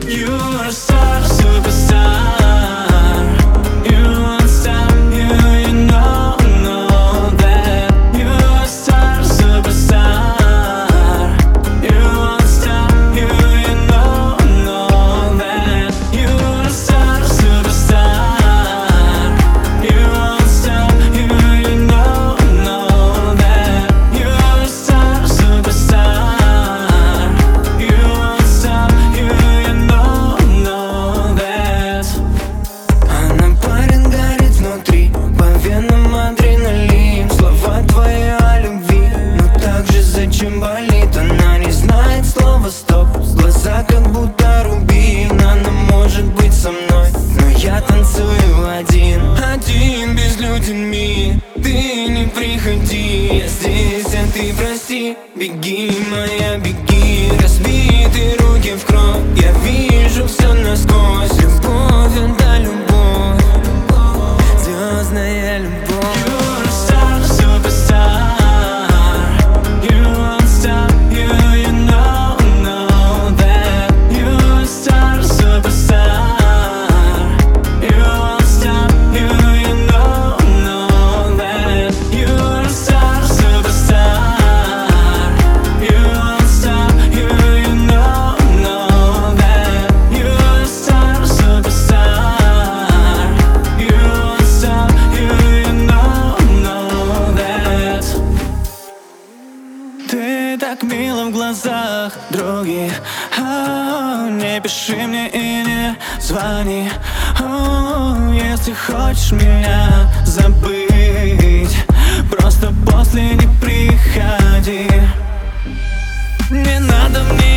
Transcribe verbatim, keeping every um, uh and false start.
You're a star, superstar. You won't stop, you, you know, know that. You're a star, superstar. You won't stop, you, you know, know that. You're a star, superstar. You won't stop, you, you know, know that. You're a star, superstar. You won't stop, you, you know, know that. Она парень горит внутри, по венам адреналин. Слова твои о любви, но также зачем болит? Она не знает слова стоп, глаза как будто рубин. Она может быть со мной, но я танцую один. Один, безлюден мир, ты не приходи. Я здесь, а ты прости. Беги, моя, беги. Разбитые руки в кровь, я вижу все насквозь. Любовь, это любовь, звездная любовь. You're a star, superstar. You won't stop, you, you know, know that. You're a star, superstar. You won't stop, you, you know, know that. You're a star, superstar. You won't stop, you, you know, know that. You're a star, superstar. You won't stop, you, you know, know that. Ты так мила в глазах других. Ау, не пиши мне и не звони. Ау, если хочешь меня забыть, просто после не приходи. Не надо мне